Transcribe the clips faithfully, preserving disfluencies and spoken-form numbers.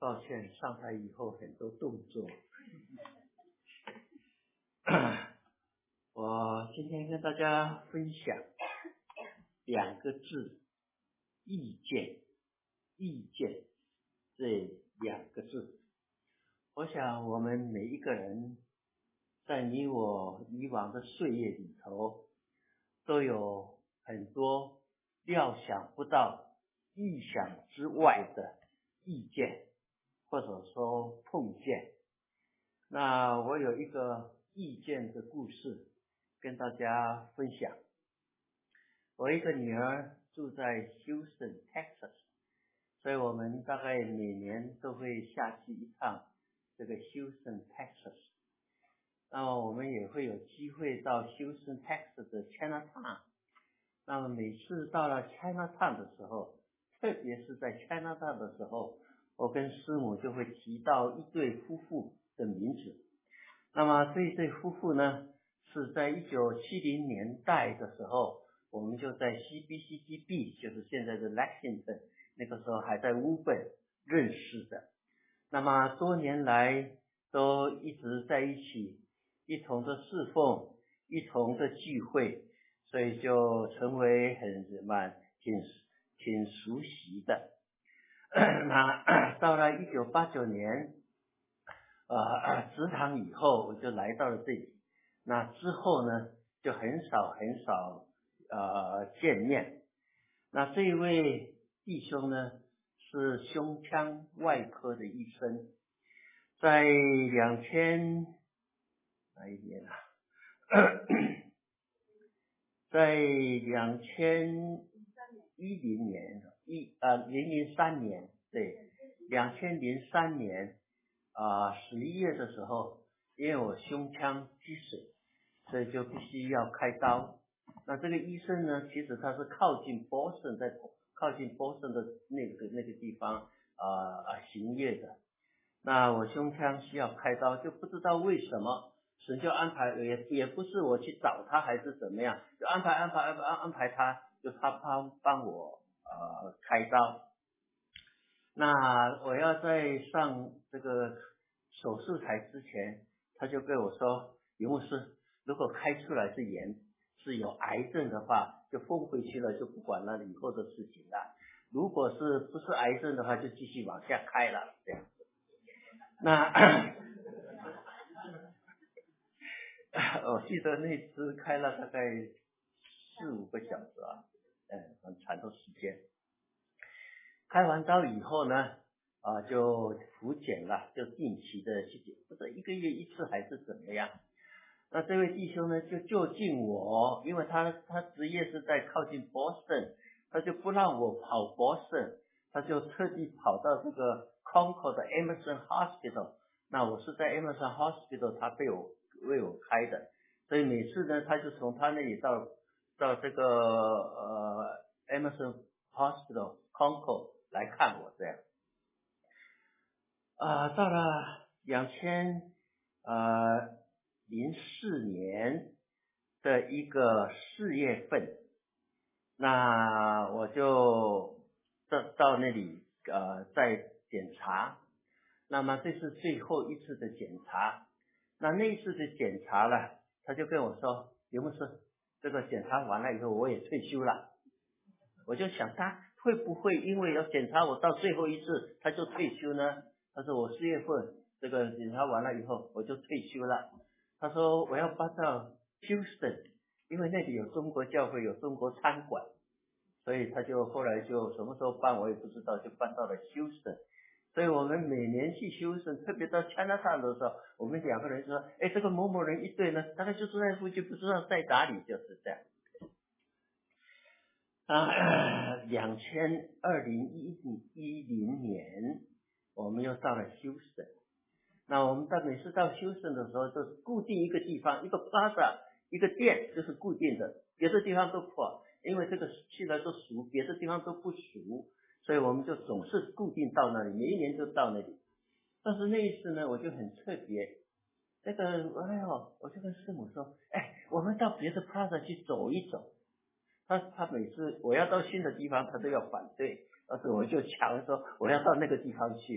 抱歉，上台以后很多动作。我今天跟大家分享两个字，意见，意见这两个字。我想我们每一个人在你我以往的岁月里头，都有很多料想不到、意想之外的意见，或者说碰见。那我有一个意见的故事跟大家分享。我一个女儿住在 Houston, Texas， 所以我们大概每年都会下去一趟这个 Houston, Texas。那么我们也会有机会到 Houston, Texas 的 Chinatown。那么每次到了 Chinatown 的时候，特别是在 Chinatown 的时候，我跟师母就会提到一对夫妇的名字。那么这一对夫妇呢，是在一九七零年代的时候，我们就在 C B C G B， 就是现在的 Lexington， 那个时候还在乌本认识的。那么多年来都一直在一起，一同的侍奉，一同的聚会，所以就成为很什么挺挺熟悉的。那到了一九八九年呃职堂以后，我就来到了这里。那之后呢，就很少很少呃见面。那这一位弟兄呢，是胸腔外科的医生，在两千哪一年啊？在两千一零年一呃零零三年，对，两千零三年啊十一月的时候，因为我胸腔积水，所以就必须要开刀。那这个医生呢，其实他是靠近 Boston， 在靠近 Boston 的那个那个地方啊啊行业的。那我胸腔需要开刀，就不知道为什么神就安排，也也不是我去找他还是怎么样，就安排安排安排安排他，就他帮帮我呃开刀。那我要在上这个手术台之前，他就跟我说，刘牧师，如果开出来是炎，是有癌症的话，就封回去了，就不管了以后的事情了。如果是不是癌症的话，就继续往下开了，这样。那我记得那次开了大概四五个小时啊，嗯，很长的时间。开完刀以后呢，啊就复检了，就定期的去检，不知一个月一次还是怎么样。那这位弟兄呢，就就近我，因为他他职业是在靠近 Boston， 他就不让我跑 Boston， 他就特地跑到这个 Concord 的 Emerson Hospital。那我是在 Emerson Hospital， 他被我为我开的，所以每次呢，他就从他那里到到这个呃 Emerson Hospital Concord 来看我这样。啊、呃，到了两千呃零四年的一个四月份，那我就到到那里呃再检查。那么这是最后一次的检查，那那一次的检查了，他就跟我说，刘牧师，这个检查完了以后我也退休了。我就想他会不会因为要检查我到最后一次他就退休呢？他说我四月份这个检查完了以后我就退休了。他说我要搬到 Houston， 因为那里有中国教会，有中国餐馆，所以他就后来就什么时候搬我也不知道，就搬到了 Houston。所以我们每年去休斯，特别到 Chinatown 的时候，我们两个人说，哎，这个某某人一对呢，大概就住在附近，不知道在哪里，就是这样。啊，两千二零一零年，我们又到了休斯。那我们到每次到休斯的时候，都固定一个地方，一个 plaza， 一个店，就是固定的，别的地方都破，因为这个去了都熟，别的地方都不熟。所以我们就总是固定到那里，每一年都到那里。但是那一次呢，我就很特别，那个哎呦，我就跟师母说，哎，我们到别的 plaza 去走一走。他他每次我要到新的地方，他都要反对，但是我就强说我要到那个地方去。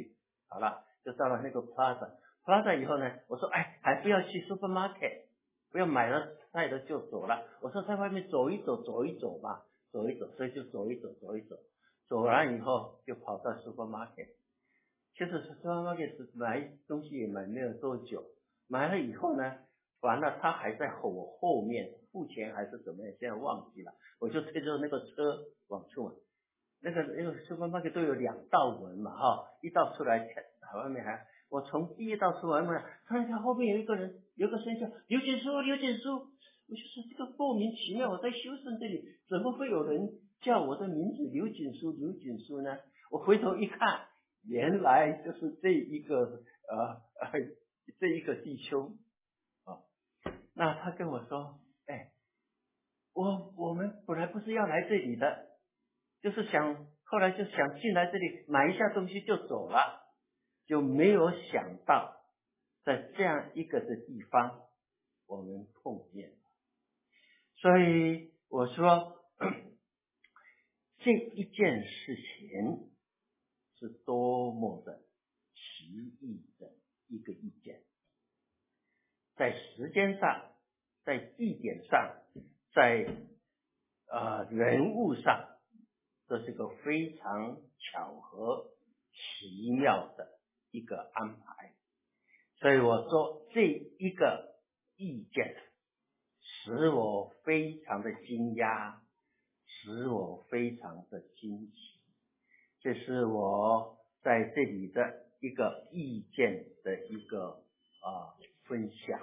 好了，就到了那个 plaza，plaza 以后呢，我说哎，还不要去 supermarket， 不要买了菜的就走了，我说在外面走一走，走一走吧，走一走，所以就走一走，走一走，走完以后就跑到 supermarket， 其实 supermarket 是买东西也买没有多久，买了以后呢，完了他还在我后面付钱还是怎么样，现在忘记了，我就推着那个车往出嘛。那个那个 supermarket 都有两道门嘛哈，一道出来，外面还我从第一道出来门，突然间后面有一个人，有个声叫刘锦书，刘锦书，我就说这个莫名其妙，我在修身这里怎么会有人叫我的名字刘锦书刘锦书呢？我回头一看，原来就是这一个呃呃这一个弟兄啊，那他跟我说，哎，我我们本来不是要来这里的。就是想后来就想进来这里买一下东西就走了，就没有想到在这样一个的地方我们碰面。所以我说这一件事情是多么的奇异的一个意见，在时间上，在地点上，在呃人物上，这是个非常巧合奇妙的一个安排，所以我说这一个意见使我非常的惊讶，使我非常的惊奇，这是我在这里的一个意见的一个啊、呃、分享。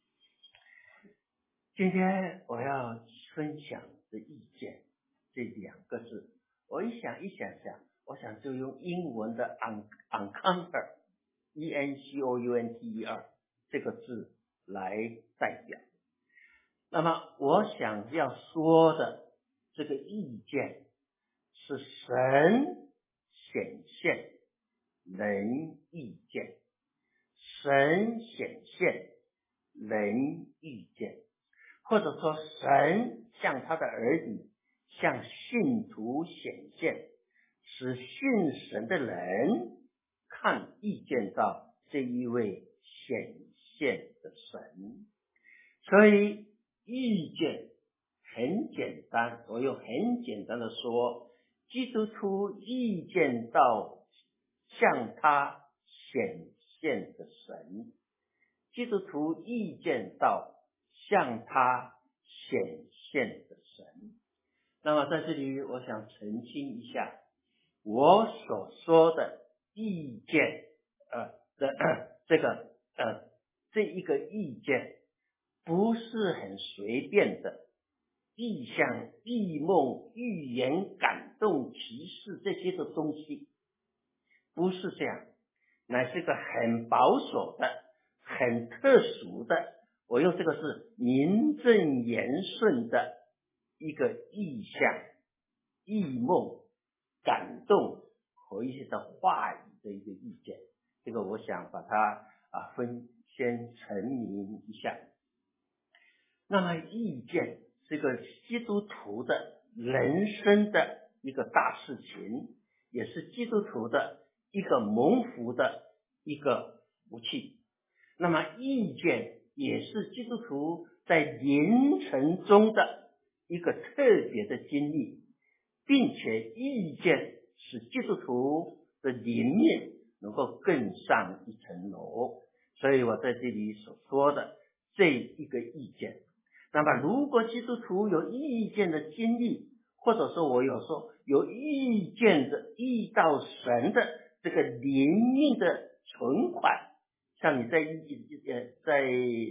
今天我要分享的意见这两个字，我一想一想想，我想就用英文的 encounter E N C O U N T E R 这个字来代表。那么我想要说的这个意见是神显现人遇见，神显现人遇见，或者说神向他的儿女向信徒显现，使信神的人看遇见到这一位显现的神。所以遇见很简单，我用很简单的说，基督徒遇见到向他显现的神，基督徒遇见到向他显现的神。那么在这里我想澄清一下，我所说的意见呃的这个呃这一个意见不是很随便的意象、异梦、预言、感动、启示这些的东西，不是这样，乃是个很保守的、很特殊的，我用这个是名正言顺的一个意象、异梦、感动和一些的话语的一个意见。这个我想把它啊分先陈明一下。那么意见是个基督徒的人生的一个大事情，也是基督徒的一个蒙福的一个福气。那么意见也是基督徒在灵程中的一个特别的经历，并且意见使基督徒的灵命能够更上一层楼。所以我在这里所说的这一个意见，那么如果基督徒有意见的经历，或者说我有说有意见的遇到神的这个灵命的存款，像你在呃在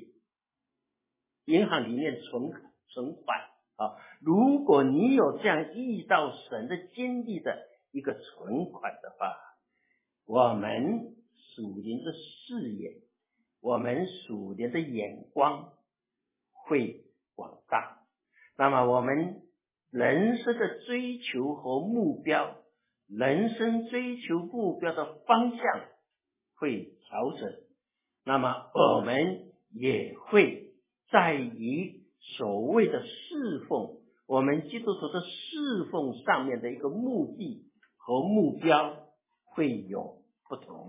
银行里面存存款啊，如果你有这样遇到神的经历的一个存款的话，我们属灵的视野，我们属灵的眼光会广大。那么我们人生的追求和目标，人生追求目标的方向会调整，那么我们也会在于所谓的侍奉，我们基督徒的侍奉上面的一个目的和目标会有不同。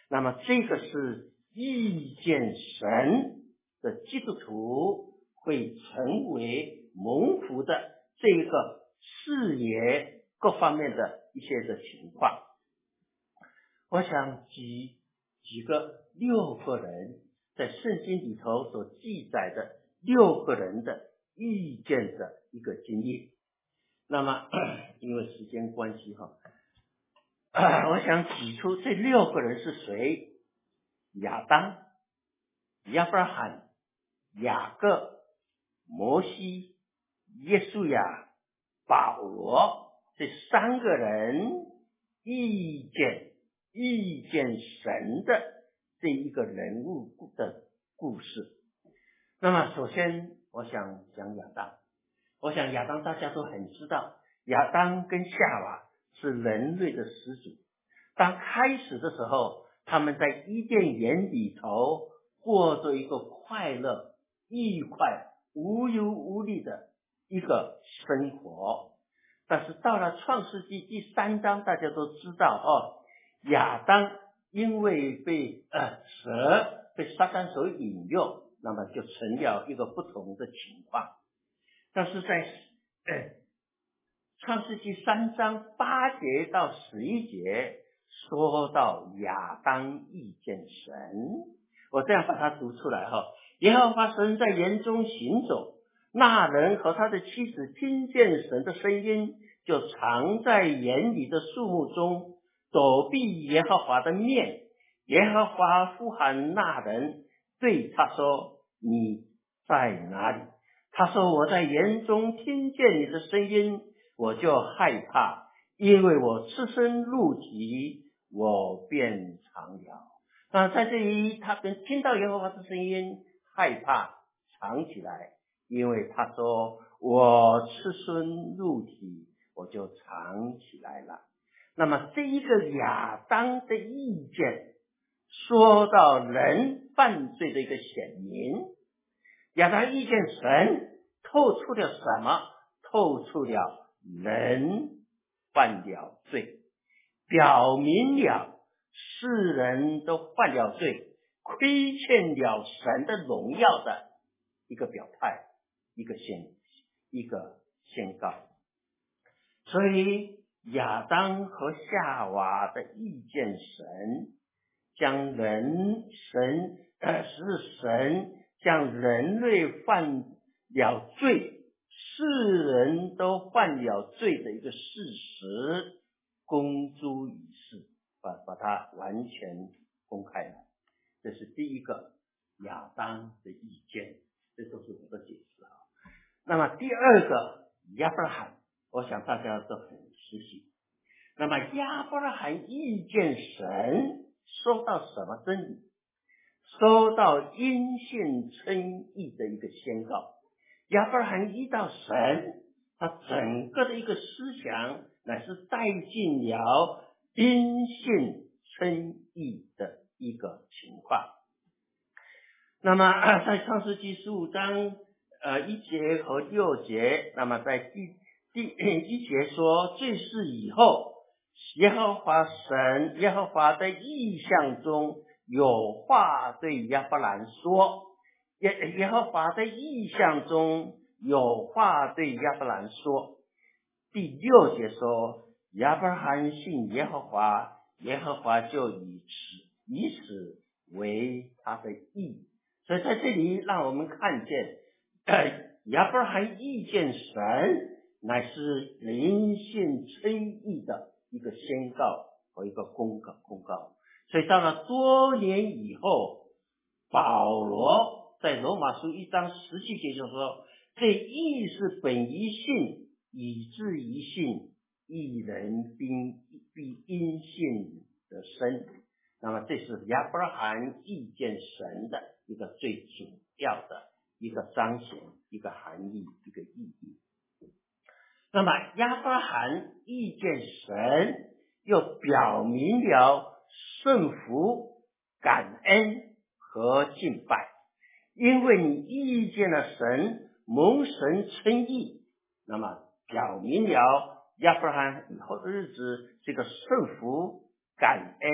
那么这个是遇见神的基督徒会成为蒙福的这一个视野各方面的一些的情况。我想举几个六个人在圣经里头所记载的六个人的遇见的一个经历。那么因为时间关系哈，我想指出这六个人是谁：亚当、亚伯拉罕、雅各、摩西、耶稣亚、保罗，这三个人遇见遇见神的这一个人物的故事。那么首先我想讲亚当。我想亚当大家都很知道，亚当跟夏娃是人类的始祖。当开始的时候，他们在伊甸园里头过着一个快乐、愉快、无忧无虑的一个生活。但是到了创世纪第三章，大家都知道哦，亚当因为被呃蛇被撒旦所引诱，那么就成了一个不同的情况。但是在呃创世纪三章八节到十一节说到亚当遇见神，我这样把它读出来哈。耶和华神在园中行走，那人和他的妻子听见神的声音，就藏在园里的树木中，躲避耶和华的面。耶和华呼喊那人，对他说：你在哪里？他说：我在园中听见你的声音，我就害怕，因为我赤身露体，我便藏了。那在这里他跟听到耶和华的声音，害怕藏起来，因为他说我赤身露体，我就藏起来了。那么这一个亚当的意见说到人犯罪的一个显明，亚当遇见神透出了什么？透出了人犯了罪，表明了世人都犯了罪，亏欠了神的荣耀的一个表态，一个宣一个宣告。所以亚当和夏娃的遇见神，将人神呃是神将人类犯了罪，世人都犯了罪的一个事实公诸于世，把把它完全公开了。这是第一个亚当的意见，这都是我的解释啊。那么第二个亚伯拉罕，我想大家都很熟悉。那么亚伯拉罕遇见神，说到什么真理？说到因信称义的一个宣告。亚伯拉罕遇到神，他整个的一个思想乃是带进了因信称义的一个情况。那么在创世纪十五章呃一节和六节，那么在第第一节说，这事以后，耶和华神耶和华在异象中有话对亚伯兰说，耶耶和华在异象中有话对亚伯兰说。第六节说，亚伯拉罕信耶和华，耶和华就以此以此为他的义。所以在这里让我们看见，呃、亚伯拉罕遇见神，乃是因信称义的一个宣告和一个公告公告。所以到了多年以后，保罗在罗马书一章十七节就说，这义是本于信，以至于信，义人必必因信得生。那么这是亚伯拉罕遇见神的一个最主要的一个彰显，一个含义，一个意义。那么亚伯拉罕遇见神，又表明了顺服、感恩和敬拜。因为你遇见了神，蒙神称义，那么表明了亚伯拉罕以后的日子这个顺服、感恩和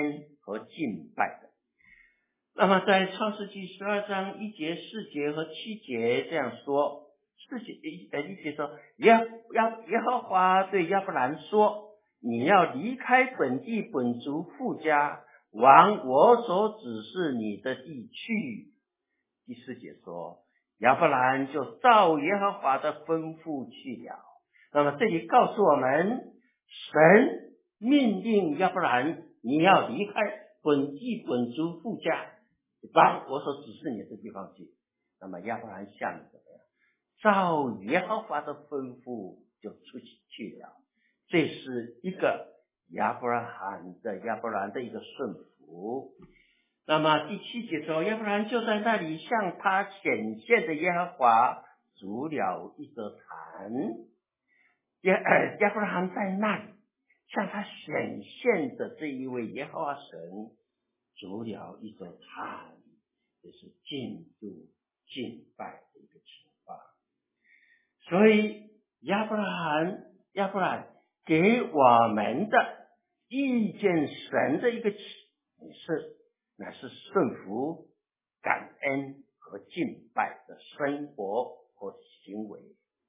和敬拜的。那么在创世纪十二章一节、四节和七节这样说，四节呃一节说，耶耶耶和华对亚伯兰说，你要离开本地本族父家，往我所指示你的地去。第四节说，亚伯兰就照耶和华的吩咐去了。那么这里告诉我们，神命令亚伯兰，你要离开本地本族父家，往我所指示你的地方去。那么亚伯兰下面怎么样？照耶和华的吩咐就出去去了。这是一个亚伯拉罕的亚伯兰的一个顺服。那么第七节说，亚伯兰就在那里向他显现的耶和华筑了一座坛。亚呃亚伯拉罕在那里向他显现的这一位耶和华神筑了一座坛，这是进入敬拜的一个情况。所以亚伯拉罕亚伯兰给我们的遇见神的一个启示，乃是顺服、感恩和敬拜的生活和行为。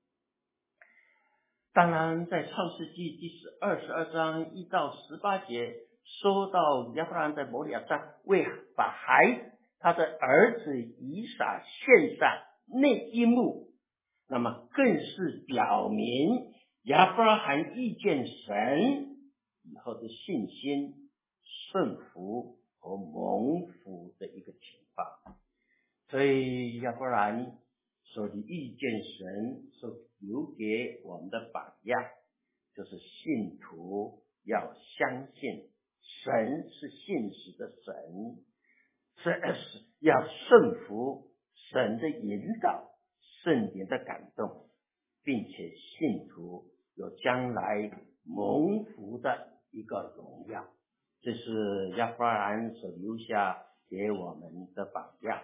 当然在创世纪第十二十二章一到十八节说到亚伯兰在摩利亚山为把孩子他的儿子以撒献上那一幕，那么更是表明亚伯拉罕遇见神以后的信心、顺服和蒙福的一个情况。所以亚伯兰所遇见神所留给我们的榜样，就是信徒要相信神是信实的神，是要顺服神的引导、圣灵的感动，并且信徒有将来蒙福的一个荣耀。这是亚伯兰所留下给我们的榜样。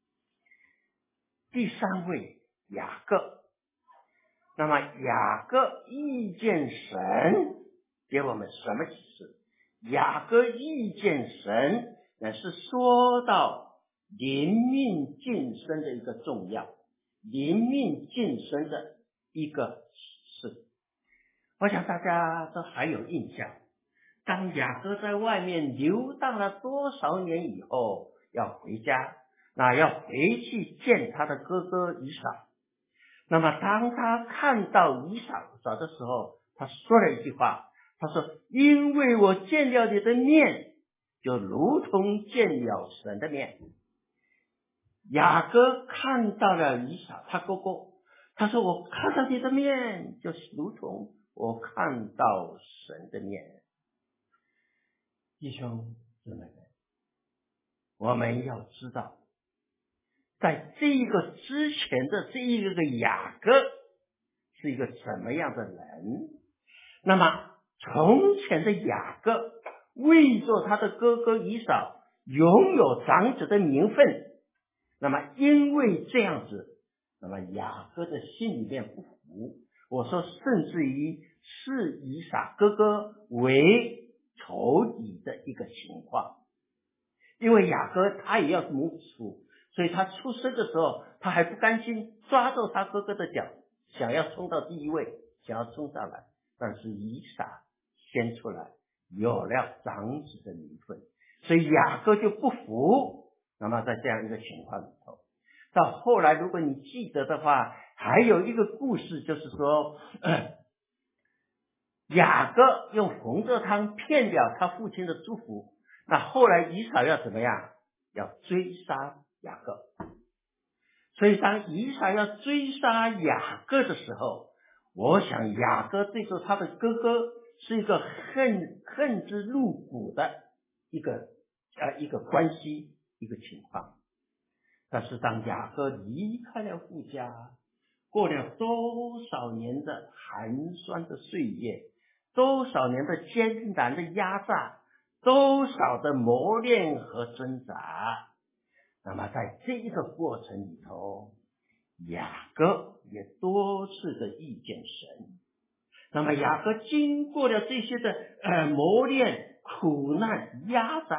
第三位雅各，那么雅各遇见神给我们什么启示？雅各遇见神乃是说到灵命晋升的一个重要，灵命晋升的一个启示。我想大家都还有印象，当雅各在外面游荡了多少年以后要回家，那要回去见他的哥哥以扫。那么当他看到以扫的时候，他说了一句话，他说，因为我见了你的面，就如同见了神的面。雅各看到了以扫他哥哥，他说，我看到你的面，就如同我看到神的面。弟兄姊妹们，我们要知道，在这一个之前的这一个雅各是一个什么样的人？那么从前的雅各为着他的哥哥以扫拥有长子的名分，那么因为这样子，那么雅各的心里面不服，我说甚至于视以扫哥哥为仇敌的一个情况。因为雅各他也要母畜，所以他出生的时候他还不甘心抓住他哥哥的脚，想要冲到第一位，想要冲上来，但是以撒先出来，有了长子的名分，所以雅各就不服。那么在这样一个情况里头，到后来如果你记得的话，还有一个故事，就是说、呃、雅各用红豆汤骗了他父亲的祝福，那后来以扫要怎么样？要追杀雅各。所以当以扫要追杀雅各的时候，我想雅各对着他的哥哥是一个恨恨之入骨的一个呃一个关系一个情况。但是当雅各离开了父家，过了多少年的寒酸的岁月，多少年的艰难的压榨，多少的磨练和挣扎，那么在这一个过程里头，雅各也多次的遇见神。那么雅各经过了这些的呃磨练、苦难、压榨，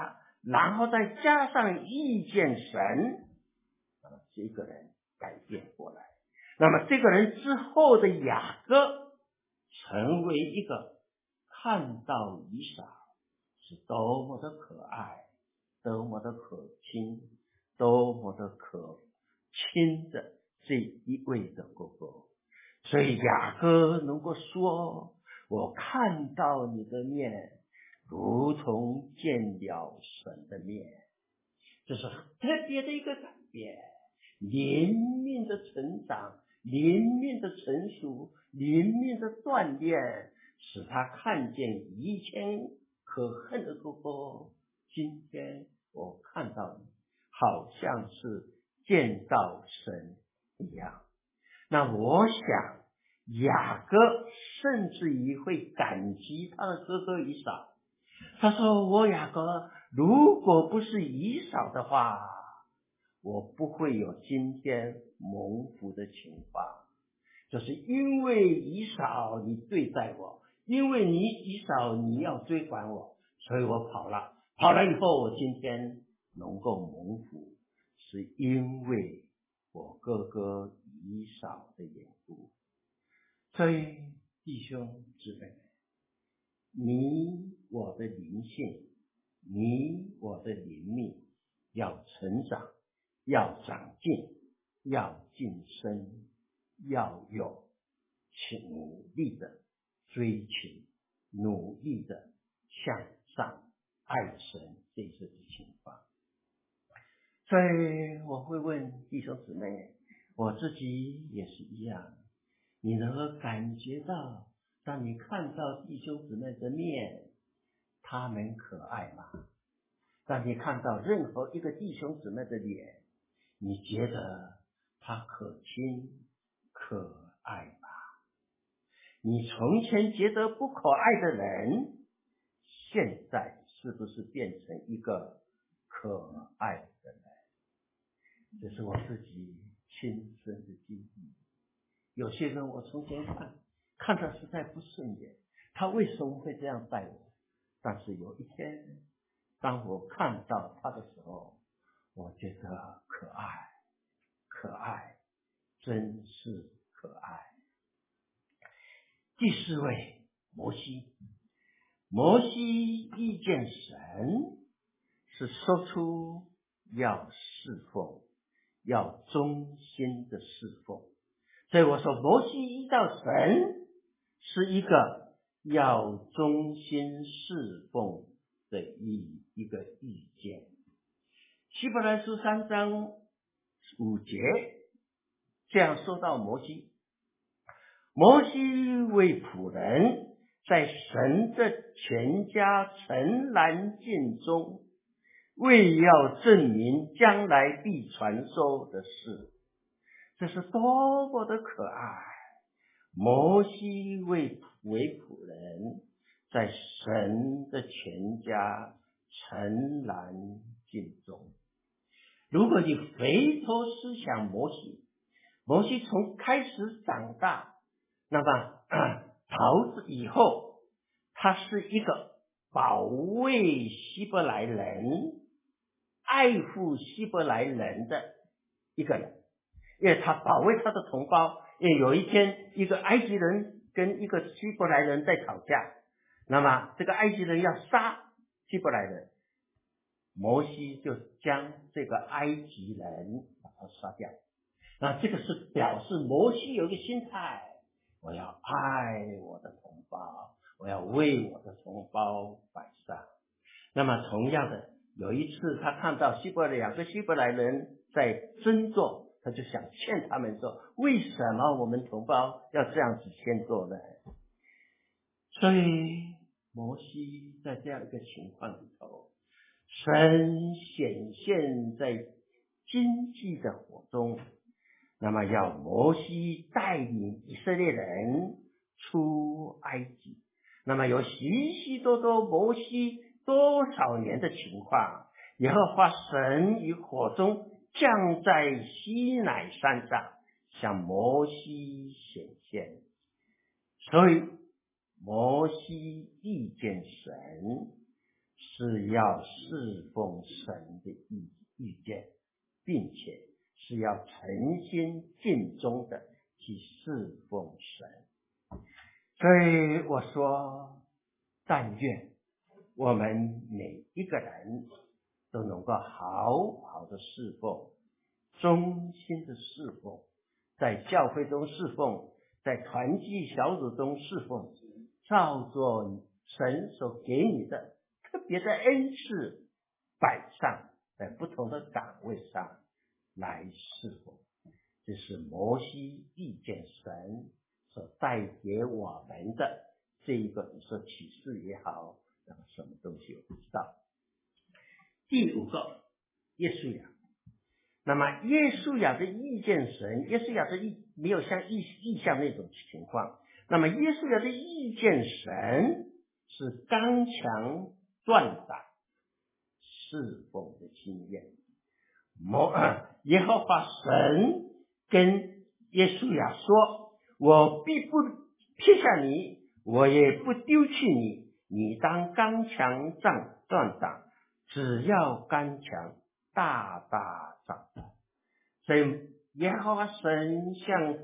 然后再加上遇见神，那么这个人改变过来。那么这个人之后的雅各成为一个看到以扫是多么的可爱，多么的可亲，多么的可亲的这一位的哥哥。所以雅各能够说，我看到你的面如同见了神的面，这是特别的一个改变，灵命的成长，灵命的成熟，灵命的锻炼，使他看见以前可恨的哥哥，今天我看到你好像是见到神一样。那我想雅各甚至于会感激他的哥哥以扫，他说，我雅各如果不是以扫的话，我不会有今天蒙福的情况，就是因为以扫你对待我，因为你以扫你要追赶我，所以我跑了，跑了以后我今天能够蒙福，是因为我哥哥以扫的缘故。所以弟兄姊妹，你我的灵性，你我的灵命要成长，要长进，要晋升，要有努力的追求，努力的向上爱神，这是的情况。所以我会问弟兄姊妹，我自己也是一样，你能够感觉到，当你看到弟兄姊妹的面，他们可爱吗？当你看到任何一个弟兄姊妹的脸，你觉得他可亲可爱吗？你从前觉得不可爱的人，现在是不是变成一个可爱的人？这是我自己亲身的经历。有些人我从前看看他实在不顺眼，他为什么会这样待我？但是有一天当我看到他的时候，我觉得可爱可爱，真是可爱。第四位，摩西。摩西遇见神，是说出要侍奉，要忠心的侍奉。所以我说摩西遇到神是一个要忠心侍奉的一一个意见。希伯来书三章五节这样说到摩西，摩西为仆人，在神的全家诚然尽忠，为要证明将来必传说的事。这是多么的可爱！摩西为为仆人，在神的全家诚然尽忠。如果你回头思想摩西，摩西从开始长大，那么逃子以后，他是一个保卫希伯来人、爱护希伯来人的一个人，因为他保卫他的同胞。因为有一天一个埃及人跟一个希伯来人在吵架，那么这个埃及人要杀希伯来人，摩西就将这个埃及人把他杀掉。那这个是表示摩西有一个心态，我要爱我的同胞，我要为我的同胞摆上。那么同样的，有一次他看到希伯来两个希伯来人在争做，他就想劝他们说，为什么我们同胞要这样子先做呢？所以摩西在这样一个情况里头，神显现在经济的火中，那么要摩西带领以色列人出埃及。那么有许许多多摩西多少年的情况，耶和华神于火中降在西乃山上，向摩西显现。所以摩西遇见神， 是要侍奉神的意意见，并且是要诚心尽忠的去侍奉神。所以我说，但愿我们每一个人都能够好好的侍奉，忠心的侍奉，在教会中侍奉，在团契小组中侍奉，照着神所给你的特别的恩赐摆上，在不同的岗位上来侍奉。这是摩西遇见神所带给我们的这一个，你说启示也好，那么什么东西我不知道。第五个，耶稣亚。那么耶稣亚的遇见神，耶稣亚的意没有像意意象那种情况。那么耶稣亚的遇见神是刚强壮胆侍奉的经验。摩耶和华神跟耶稣亚说，我必不撇下你，我也不丢弃你，你当刚强壮壮胆，只要刚强大大长大。所以耶和华神向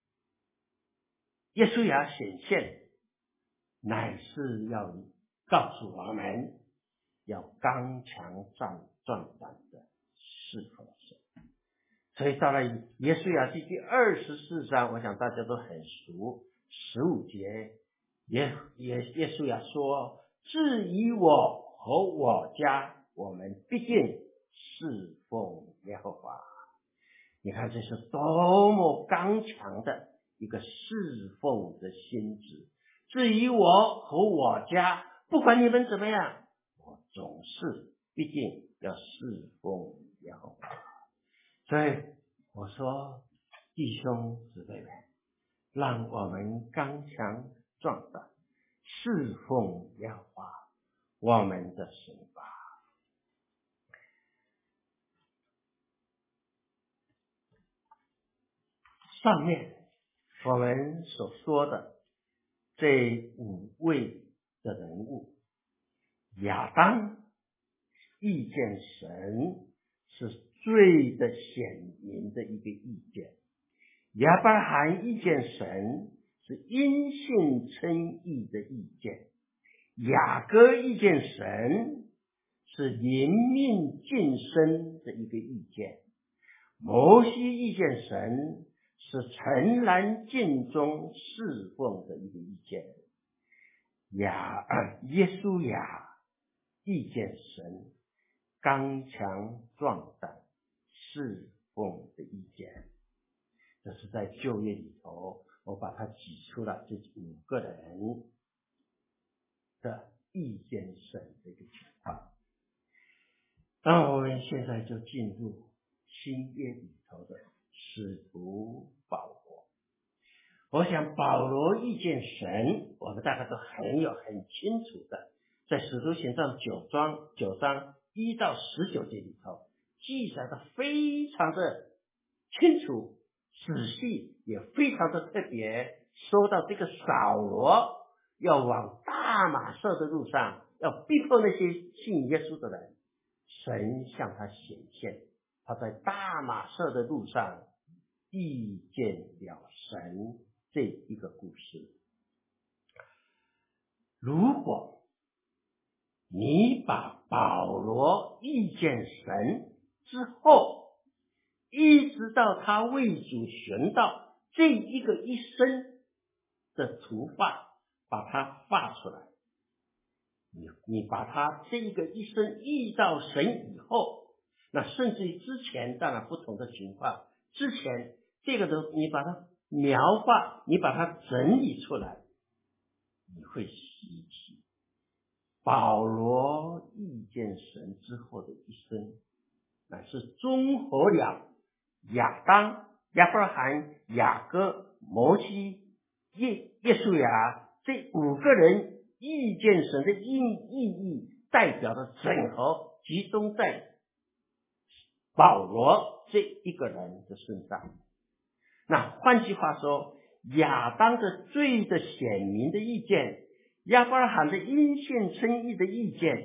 耶稣亚显现，乃是要告诉我们要刚强壮壮胆的侍奉神。所以到了耶稣亚记第二十四章，我想大家都很熟，十五节耶耶耶稣亚说，至于我和我家，我们必定侍奉耶和华。你看这是多么刚强的一个侍奉的心志。至于我和我家，不管你们怎么样，我总是必定要侍奉耶和华。所以我说，弟兄姊妹们，让我们刚强壮胆，侍奉耶和华我们的神吧。上面我们所说的这五位的人物，亚当遇见神是最的显明的一个意见，亚伯拉罕遇见神是因信称义的意见，雅各遇见神是灵命晋升的一个意见，摩西遇见神是诚然尽忠侍奉的一个意见，亚耶稣亚遇见神刚强壮胆侍奉的意见。这是在旧约里头，我把它挤出了这五个人的遇见神的一个情况。那我们现在就进入新约里头的使徒保罗。我想保罗遇见神，我们大概都很有很清楚的，在使徒行传九章九章一到十九节里头记载的非常的清楚仔细，也非常的特别。说到这个扫罗要往大马色的路上，要逼迫那些信耶稣的人，神向他显现，他在大马色的路上遇见了神，这一个故事。如果你把保罗遇见神之后，一直到他为主寻道这一个一生的图画，把它画出来，你你把他这一个一生遇到神以后，那甚至于之前当然不同的情况，之前这个都你把它描画，你把它整理出来，你会稀奇。保罗遇见神之后的一生，乃是综合了亚当、亚伯拉罕、雅各、摩西、耶耶稣亚这五个人遇见神的意意义，代表的整合集中在保罗这一个人的身上。那换句话说，亚当的罪的显明的意见，亚伯拉罕的因信称义的意见，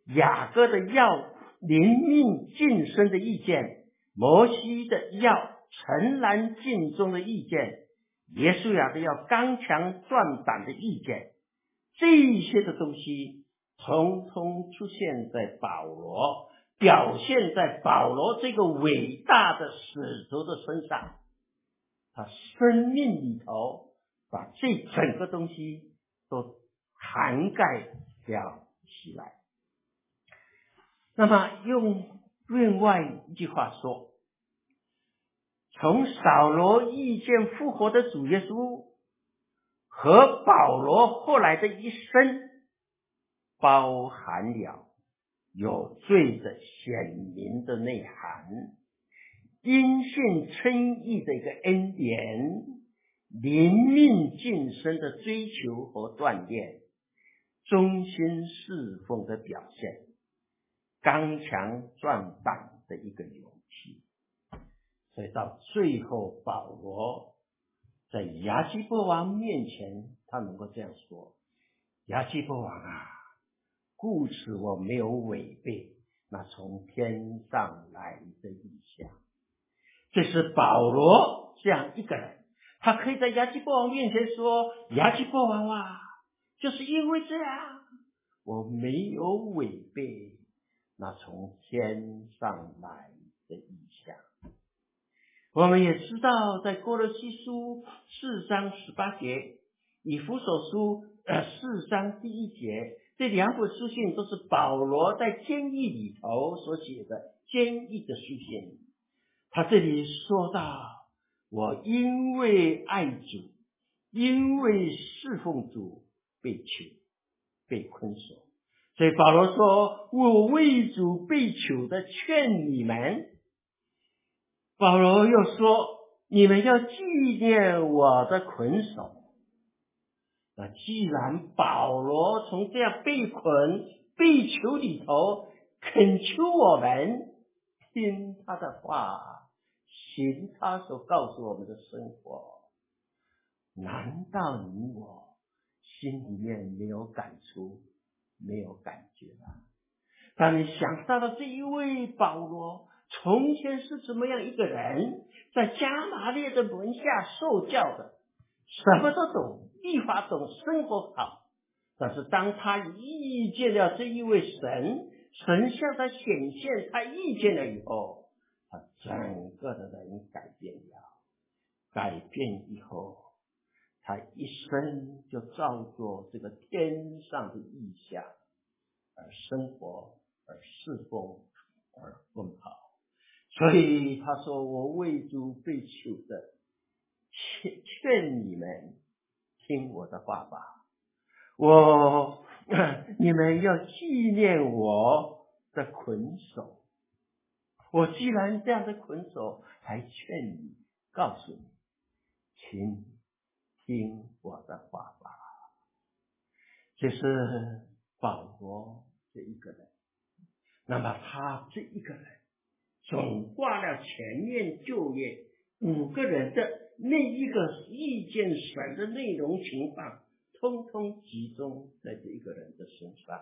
雅各的要灵命晋升的意见，摩西的要诚然尽忠的意见，耶稣亚的要刚强壮胆的意见，这一些的东西统统出现在保罗，表现在保罗这个伟大的使徒的身上，他生命里头把这整个东西都涵盖了起来。那么用另外一句话说，从扫罗遇见复活的主耶稣和保罗后来的一生，包含了有罪的显明的内涵，因信称义的一个恩典，灵命晋升的追求和锻炼，忠心侍奉的表现，刚强壮胆的一个勇气。所以到最后，保罗在亚基波王面前，他能够这样说：亚基波王啊，故此我没有违背那从天上来的意象。这是保罗这样一个人，他可以在亚基波王面前说：亚基波王啊，就是因为这样，我没有违背那从天上来的意象。我们也知道，在哥罗西书四章十八节，以弗所书呃四章第一节，这两本书信都是保罗在监狱里头所写的监狱的书信。他这里说到，我因为爱主，因为侍奉主被囚，被捆锁。所以保罗说，我为主被囚的劝你们。保罗又说，你们要纪念我的捆锁。那既然保罗从这样被捆被囚里头恳求我们听他的话，行他所告诉我们的生活，难道你我心里面没有感触，没有感觉吗？当你想到了这一位保罗从前是怎么样一个人，在加马列的门下受教的，什么都懂，律法懂，生活好。但是当他遇见了这一位神，神向他显现，他遇见了以后，他整个的人改变了。改变以后，他一生就照做这个天上的意象而生活，而侍奉，而奔跑。所以他说，我为主被囚的，劝劝你们听我的话吧。我你们要纪念我的捆锁。我既然这样的捆锁，还劝你，告诉你，请听我的话吧。这是保罗这一个人。那么他这一个人总挂了前面就业五个人的那一个意见神的内容情况，通通集中在这一个人的身上。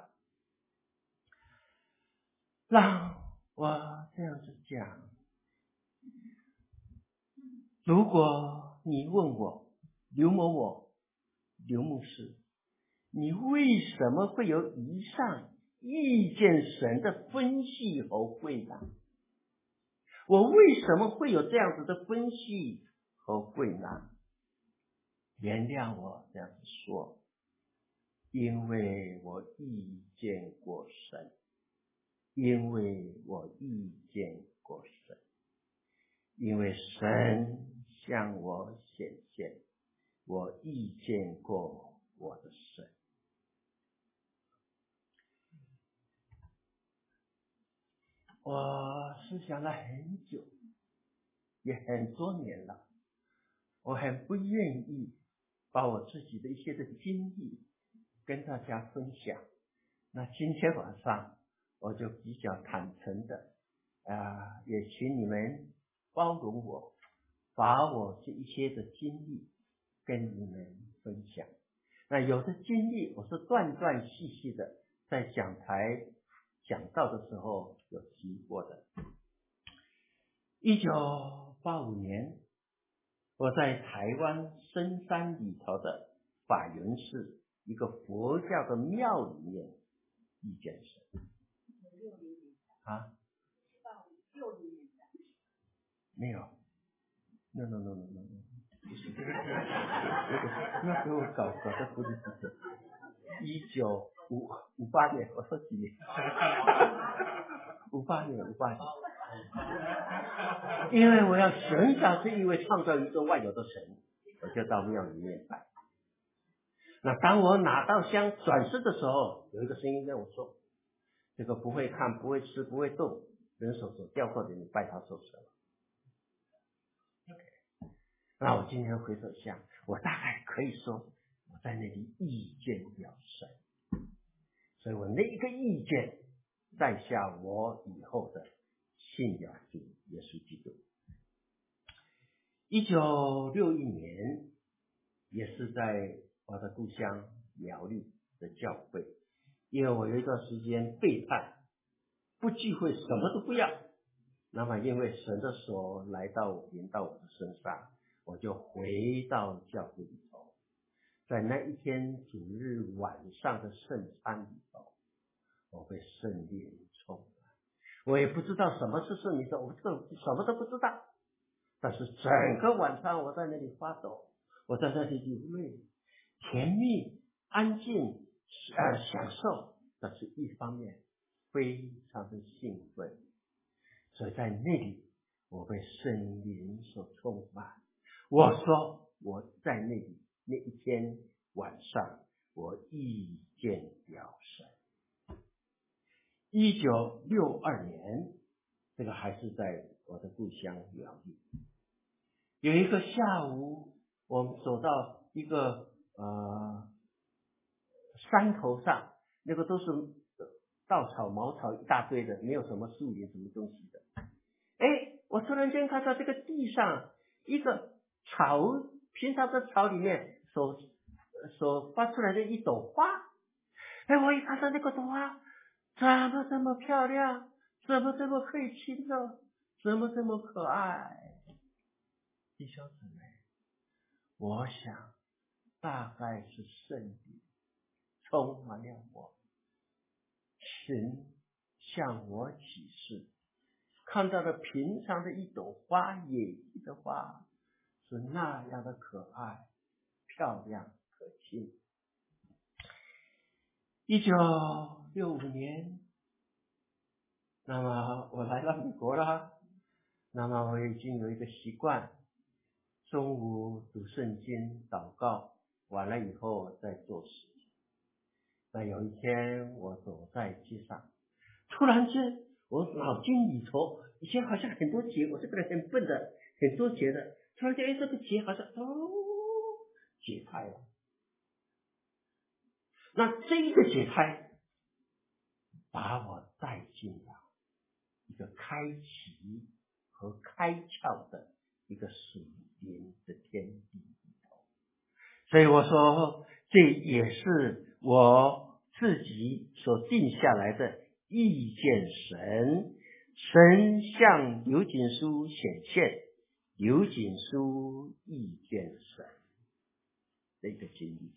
让我这样子讲，如果你问我刘某某刘牧师，你为什么会有以上意见神的分析和回答？我为什么会有这样子的分析和回答？原谅我这样子说，因为我遇见过神，因为我遇见过神，因为神向我显现，我遇见过我的神。我思想了很久，也很多年了，我很不愿意把我自己的一些的经历跟大家分享。那今天晚上我就比较坦诚的啊、呃，也请你们包容我，把我这一些的经历跟你们分享。那有的经历我是断断续续的在讲台讲道的时候有提过的。一九八五年，我在台湾深山里头的法源寺一个佛教的庙里面遇见神。啊？没有 ，no no no no no no， 不是，那给我搞搞的不是不是，一九五五八年，我说几年？五八年，五八年。因为我要寻找这一位创造宇宙万有的神，我就到庙里面拜。那当我拿到香转世的时候，有一个声音跟我说：“这个不会看、不会吃、不会动，人手所雕刻的，你拜他受神了。” Okay. 那我今天回头想，我大概可以说我在那里意见了神，所以我那一个意见带下我以后的信仰主耶稣基督。一九六一年，也是在我的故乡苗栗的教会，因为我有一段时间背叛，不聚会，什么都不要。那么因为神的手来到我，临到我的身上，我就回到教会里头。在那一天主日晚上的圣餐里头，我被圣灵充满。我也不知道什么是圣灵，我这个什么都不知道。但是整个晚上我在那里发抖，我在那里流泪，甜蜜、安静、呃享受，但是一方面非常的兴奋。所以在那里，我被圣灵所充满。我说我在那里那一天晚上，我遇见了神。一九六二年，这个还是在我的故乡苗栗。有一个下午，我们走到一个呃山头上，那个都是稻草、茅草一大堆的，没有什么树林什么东西的。哎，我突然间看到这个地上一个草，平常的草里面所所发出来的一朵花。哎，我一看到那个朵花，怎么这么漂亮？怎么这么可以亲热？怎么这么可爱？弟兄姊妹，我想大概是圣灵充满了我，神向我启示，看到了平常的一朵花，野地的花是那样的可爱、漂亮、可亲。一九六五年，那么我来到美国了，那么我已经有一个习惯，中午读圣经、祷告，完了以后再做事情。那有一天我走在街上，突然间我脑筋里头以前好像很多节，我这个人很笨的，很多节的，突然间哎这个节好像哦解开了。那这一个解开，把我带进了一个开启和开窍的一个属灵的天地里头。所以我说，这也是我自己所定下来的意见神，神向刘锦书显现，刘锦书意见神的一个经历。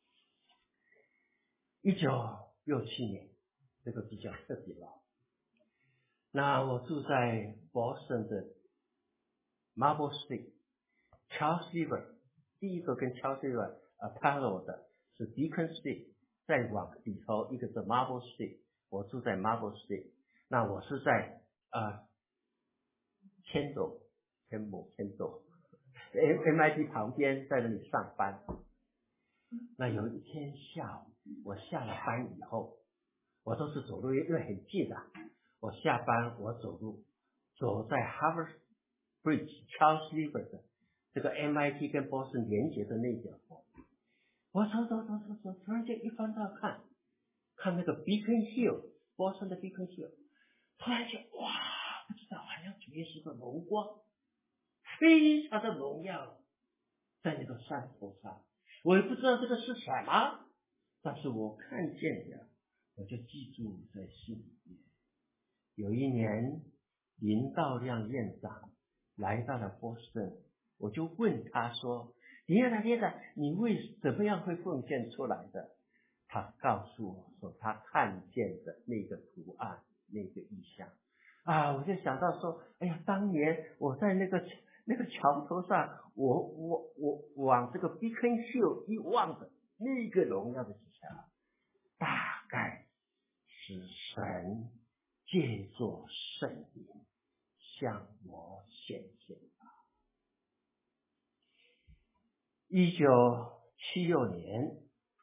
一九六七年，这个比较特别了。那我住在 Boston 的 Marble Street、Charles River， 第一个跟 Charles River 呃 parallel 的是 Beacon Street， 再往里头一个是 Marble Street， 我住在 Marble Street。那我是在呃 Kendall Kendall Kendall M I T 旁边，在那里上班。那有一天下午，我下了班以后，我都是走路，因为很近啊。我下班我走路，走在 Harvard Bridge、Charles River 的这个 M I T 跟 Boston 连接的那条路，我走走走走走，突然间一翻到看，看那个 Beacon Hill，Boston 的 Beacon Hill， 突然间哇，不知道好像主耶稣的荣光，非常的荣耀，在那个山头上。我也不知道这个是什么，但是我看见了我就记住在心里面。有一年，林道亮院长来到了波士顿，我就问他说：“林院长，院长，你为怎么样会奉献出来的？”他告诉我说，他看见的那个图案，那个意象啊，我就想到说，哎呀，当年我在那个那个桥头上，我我我往这个 Beacon Hill 一望的那个荣耀的景象，大概是神借作圣灵向我显现吧。一九七六年，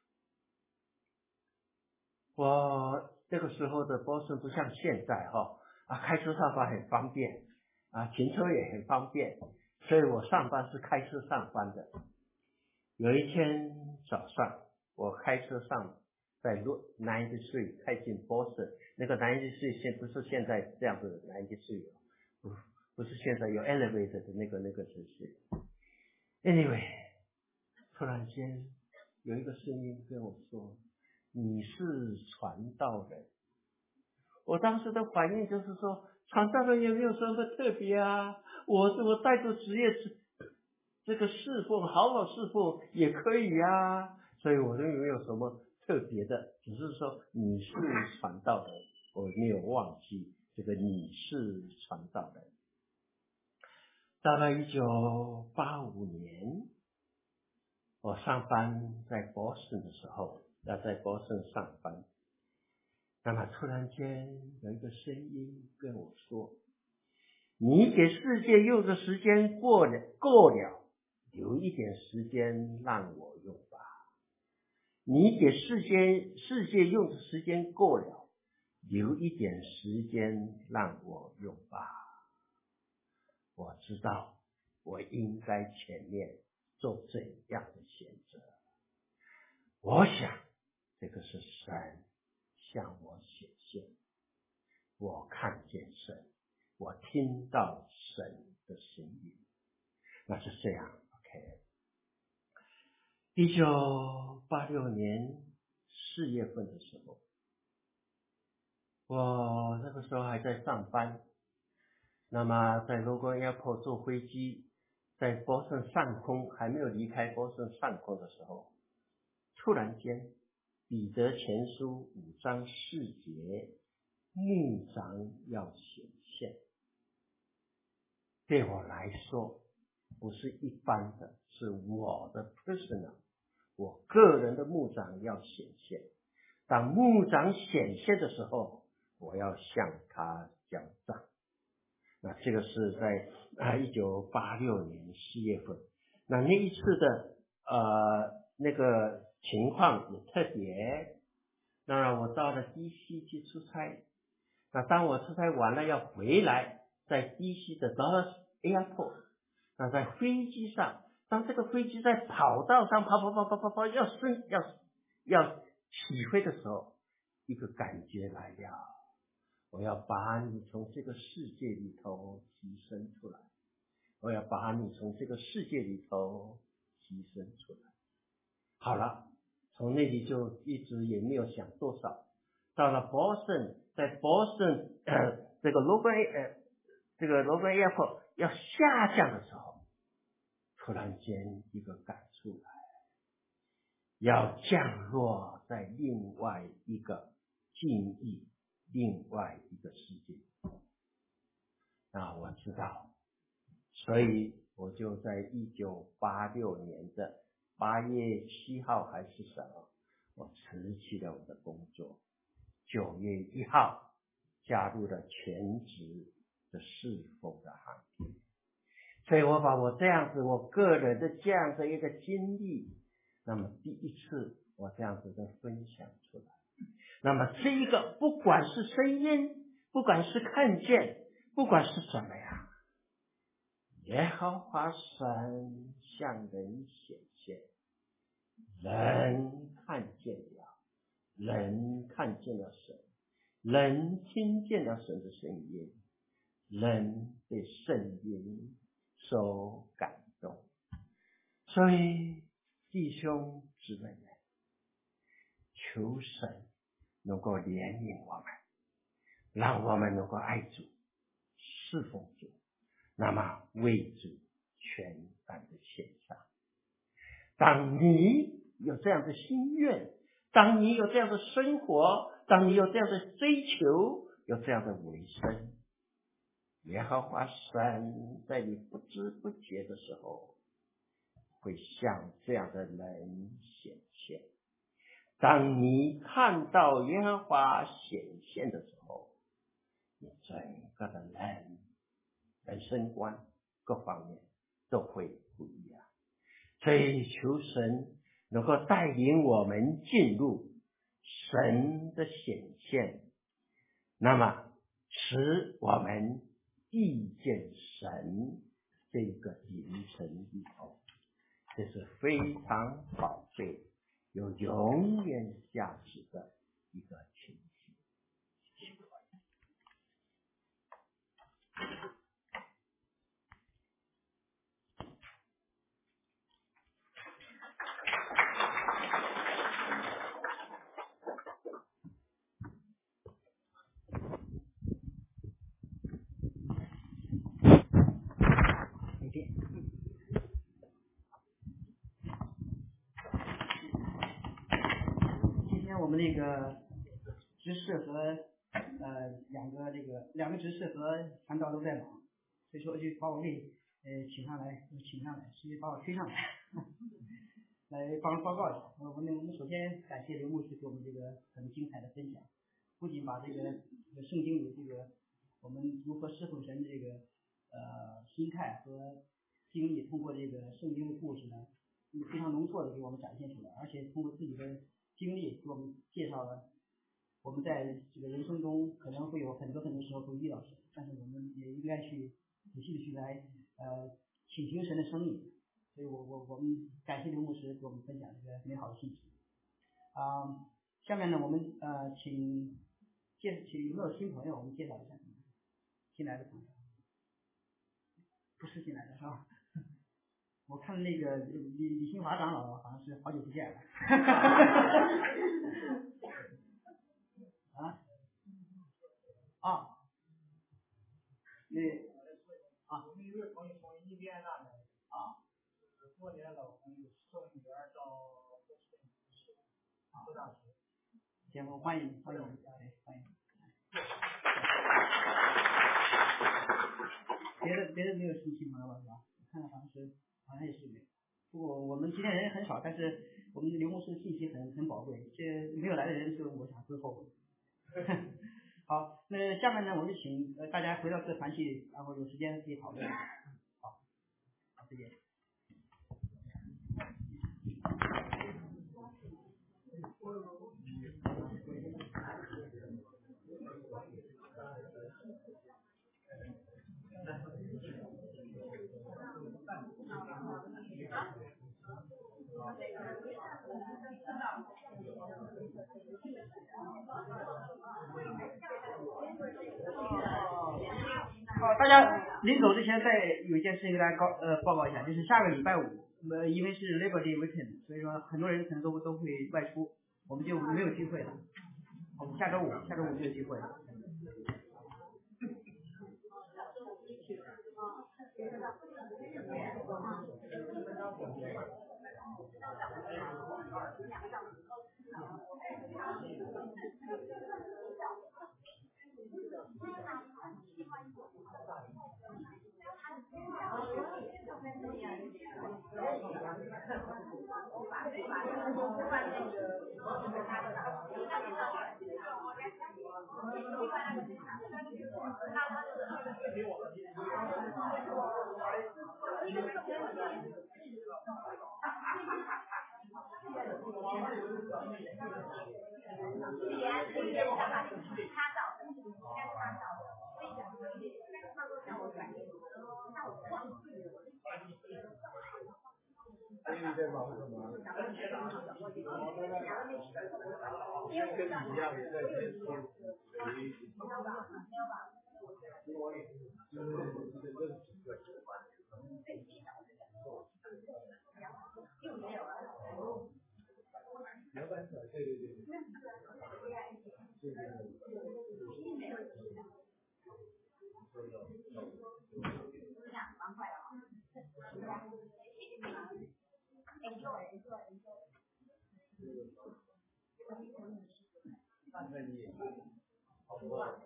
我这个时候的波士顿不像现在哈啊，开车上班很方便啊，停车也很方便，所以我上班是开车上班的。有一天早上，我开车上在路 ninety three 开进波士顿，那个 ninety three 现不是现在这样的 ninety three， 不不是现在有 elevator 的那个那个城市。Anyway， 突然间有一个声音跟我说，你是传道人。我当时的反应就是说，传道人也没有什么特别啊，我我带着职业这个侍奉，好好侍奉也可以啊，所以我认为没有什么特别的，只是说你是传道人，我没有忘记这个你是传道人。到了一九八五年，我上班在波士顿的时候，要在波士顿上班，那么突然间有一个声音跟我说，你给世界用的时间过了够了，留一点时间让我用吧。你给世界世界用的时间够了，留一点时间让我用吧。我知道我应该前面做怎样的选择。我想这个是神向我显现，我看见神，我听到神的声音，那是这样。 OK， 一九八六年四月份的时候，我那个时候还在上班，那么在 Logan Airport 坐飞机，在波士顿上空，还没有离开波士顿上空的时候，突然间彼得前书五章四节，牧长要显现。对我来说不是一般的，是我的 personal， 我个人的牧长要显现。当牧长显现的时候，我要向他交账。那这个是在啊一九八六年四月份。那那一次的呃那个情况也特别。那我到了 D C 去出差，那当我出差完了要回来，在 D C 的 Dallas Airport， 那在飞机上，当这个飞机在跑道上跑跑跑跑跑跑要升要要起飞的时候，一个感觉来了，我要把你从这个世界里头提升出来，我要把你从这个世界里头提升出来。好了，从那里就一直也没有想多少。到了 Boston， 在 Boston 呃这个 Logan 呃这个 Logan Airport 要下降的时候，突然间一个感触来，要降落在另外一个境遇，另外一个世界。那我知道，所以我就在一九八六年的八月七号还是什么，我辞去了我的工作，九月一号加入了全职的侍奉的行列。所以我把我这样子我个人的这样的一个经历，那么第一次我这样子的分享出来。那么这一个不管是声音，不管是看见，不管是怎么样，耶和华神向人显现，人看见了，人看见了神，人听见了神的声音，人被圣灵所感动。所以弟兄姊妹们，求神能够怜悯我们，让我们能够爱主、侍奉主，那么为主全然的献上。当你有这样的心愿，当你有这样的生活，当你有这样的追求，有这样的委身，耶和华神在你不知不觉的时候，会向这样的人显现。当你看到耶和华显现的时候，你整个的人人生观各方面都会不一样。所以求神能够带领我们进入神的显现，那么使我们遇见神这个凌晨里头，这是非常宝贵有永远价值的一个情形。 我们那个执事和呃两个这个两个执事和传道都在忙，所以说就把我给呃请上来，请上来，直接把我推上来，来帮报告一下。我们我们首先感谢刘牧师给我们这个很精彩的分享，不仅把这个这个圣经里这个我们如何侍奉神的这个呃心态和经历，通过这个圣经的故事呢，非常浓缩的给我们展现出来，而且通过自己的经历给我们介绍了我们在这个人生中可能会有很多很多时候会遇到神，但是我们也应该去仔细的去来呃倾听神的声音。所以我我我们感谢刘牧师给我们分享这个美好的信息。啊、呃，下面呢我们呃请介请有没有新朋友我们介绍一下新来的朋友，不是新来的是吧？我看那个李李新华长老好像是好久不见了。啊啊，那啊，我们有位朋友从印第安纳来啊，就是多年老朋友，送女儿到波士顿啊大学。行，我欢迎欢迎欢迎。别的别的没有新新朋友了是吧？我看好像是好像也是没有。不过我们今天人很少，但是我们刘牧师的信息很很宝贵，这没有来的人就我想最后。好，那下面呢，我们就请呃大家回到这个团体，然后有时间可以讨论。好，好，再见。好，大家临走之前再有一件事情给大家告呃报告一下，就是下个礼拜五，呃，因为是 Labor Day Weekend， 所以说很多人可能都都会外出，我们就没有聚会了。我们下周五，下周五没有聚会。 在忙什么？跟你一样在接触两百块，对对对。 看看你，好不好？